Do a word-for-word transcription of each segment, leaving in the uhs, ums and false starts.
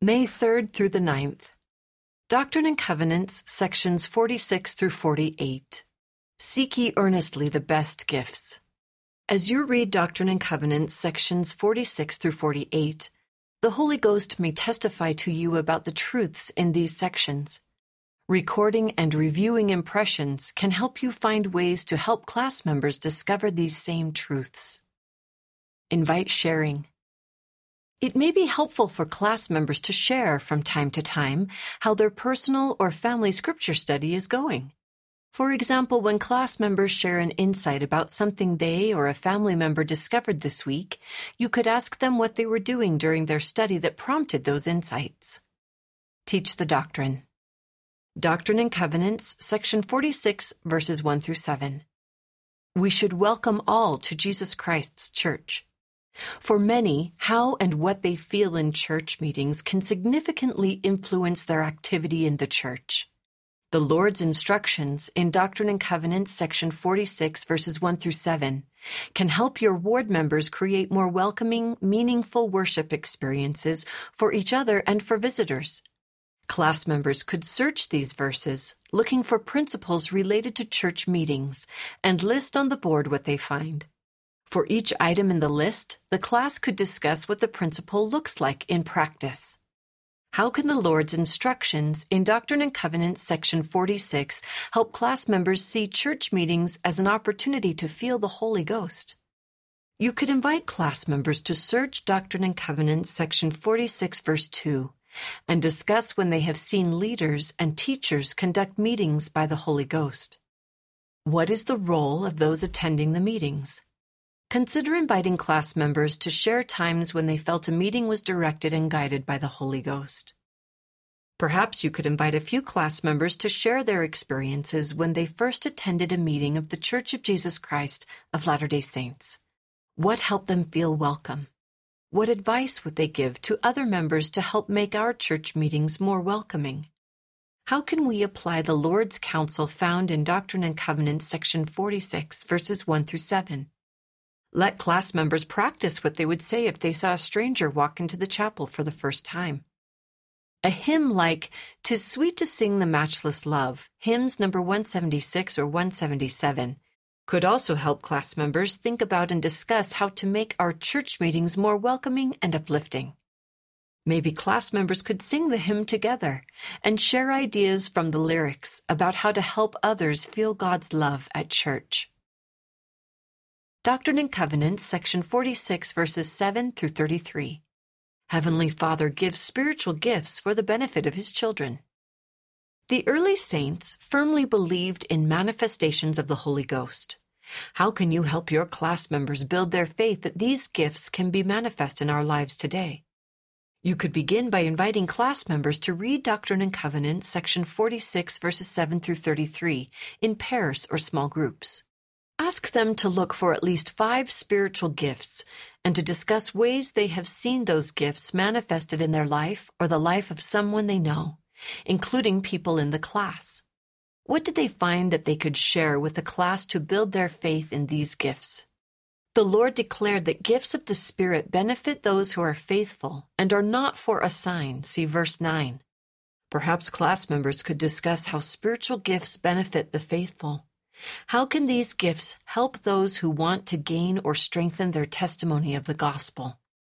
May third through the ninth. Doctrine and Covenants, sections forty-six through forty-eight. Seek ye earnestly the best gifts. As you read Doctrine and Covenants, sections forty-six through forty-eight, the Holy Ghost may testify to you about the truths in these sections. Recording and reviewing impressions can help you find ways to help class members discover these same truths. Invite sharing. It may be helpful for class members to share from time to time how their personal or family scripture study is going. For example, when class members share an insight about something they or a family member discovered this week, you could ask them what they were doing during their study that prompted those insights. Teach the doctrine. Doctrine and Covenants, section forty-six, verses one through seven. We should welcome all to Jesus Christ's church. For many, how and what they feel in church meetings can significantly influence their activity in the church. The Lord's instructions in Doctrine and Covenants, section forty-six, verses one through seven, can help your ward members create more welcoming, meaningful worship experiences for each other and for visitors. Class members could search these verses, looking for principles related to church meetings, and list on the board what they find. For each item in the list, the class could discuss what the principle looks like in practice. How can the Lord's instructions in Doctrine and Covenants, section forty-six, help class members see church meetings as an opportunity to feel the Holy Ghost? You could invite class members to search Doctrine and Covenants, section forty-six, verse two, and discuss when they have seen leaders and teachers conduct meetings by the Holy Ghost. What is the role of those attending the meetings? Consider inviting class members to share times when they felt a meeting was directed and guided by the Holy Ghost. Perhaps you could invite a few class members to share their experiences when they first attended a meeting of the Church of Jesus Christ of Latter-day Saints. What helped them feel welcome? What advice would they give to other members to help make our church meetings more welcoming? How can we apply the Lord's counsel found in Doctrine and Covenants, section forty-six, verses one through seven? Let class members practice what they would say if they saw a stranger walk into the chapel for the first time. A hymn like "'Tis Sweet to Sing the Matchless Love," hymns number one seventy-six or one seventy-seven, could also help class members think about and discuss how to make our church meetings more welcoming and uplifting. Maybe class members could sing the hymn together and share ideas from the lyrics about how to help others feel God's love at church. Doctrine and Covenants, section forty-six, verses seven through thirty-three. Heavenly Father gives spiritual gifts for the benefit of his children. The early saints firmly believed in manifestations of the Holy Ghost. How can you help your class members build their faith that these gifts can be manifest in our lives today? You could begin by inviting class members to read Doctrine and Covenants, section forty-six, verses seven through thirty-three, in pairs or small groups. Ask them to look for at least five spiritual gifts and to discuss ways they have seen those gifts manifested in their life or the life of someone they know, including people in the class. What did they find that they could share with the class to build their faith in these gifts? The Lord declared that gifts of the Spirit benefit those who are faithful and are not for a sign, see verse nine. Perhaps class members could discuss how spiritual gifts benefit the faithful. How can these gifts help those who want to gain or strengthen their testimony of the gospel?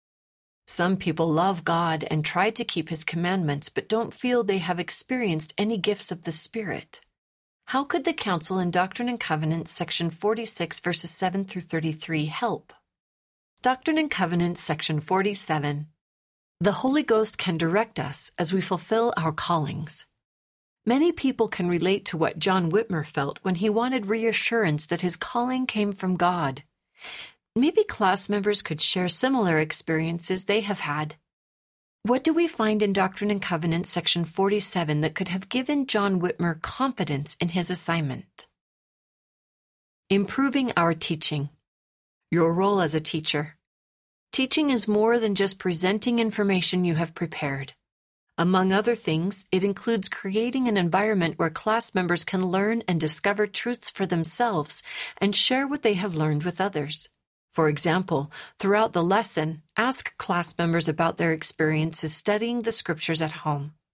Some people love God and try to keep his commandments but don't feel they have experienced any gifts of the Spirit. How could the counsel in Doctrine and Covenants, section forty-six, verses seven through thirty-three help? Doctrine and Covenants, section forty-seven. The Holy Ghost can direct us as we fulfill our callings. Many people can relate to what John Whitmer felt when he wanted reassurance that his calling came from God. Maybe class members could share similar experiences they have had. What do we find in Doctrine and Covenants, section forty-seven, that could have given John Whitmer confidence in his assignment? Improving our teaching. Your role as a teacher. Teaching is more than just presenting information you have prepared. Among other things, it includes creating an environment where class members can learn and discover truths for themselves and share what they have learned with others. For example, throughout the lesson, ask class members about their experiences studying the scriptures at home.